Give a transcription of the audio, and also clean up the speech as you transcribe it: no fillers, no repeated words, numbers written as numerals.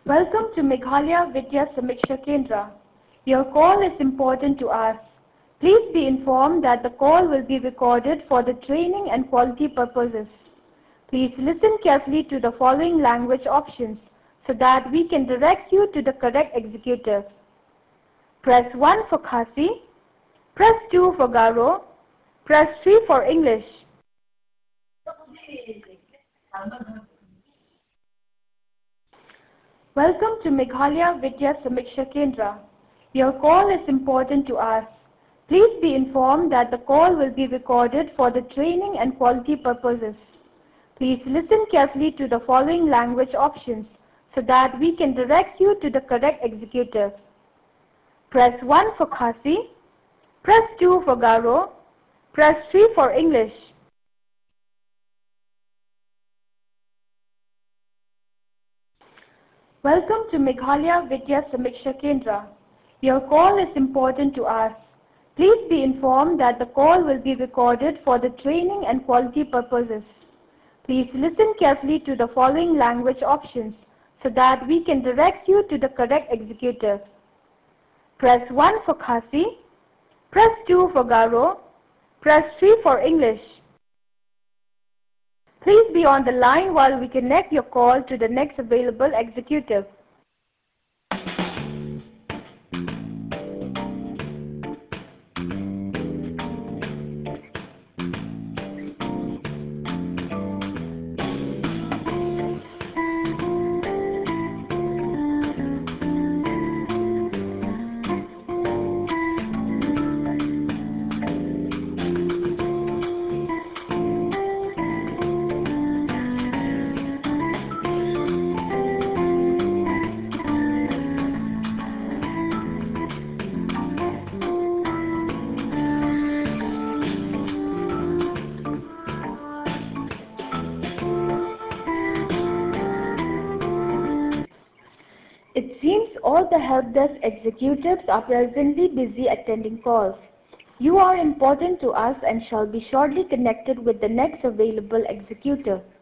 Welcome to Meghalaya Vidya Samiksha Kendra. Your call is important to us. Please be informed that the call will be recorded for the training and quality purposes. Please listen carefully to the following language options so that we can direct you to the correct executive. Press 1 for Khasi, press 2 for Garo, press 3 for English. Welcome to Meghalaya Vidya Samiksha Kendra. Your call is important to us. Please be informed that the call will be recorded for the training and quality purposes. Please listen carefully to the following language options so that we can direct you to the correct executive. Press 1 for Khasi, press 2 for Garo, press 3 for English. Welcome to Meghalaya Vidya Samiksha Kendra. Your call is important to us. Please be informed that the call will be recorded for the training and quality purposes. Please listen carefully to the following language options so that we can direct you to the correct executive. Press 1 for Khasi, press 2 for Garo, press 3 for English. Please be on the line while we connect your call to the next available executive. It seems all the help desk executives are presently busy attending calls. You are important to us and shall be shortly connected with the next available executive.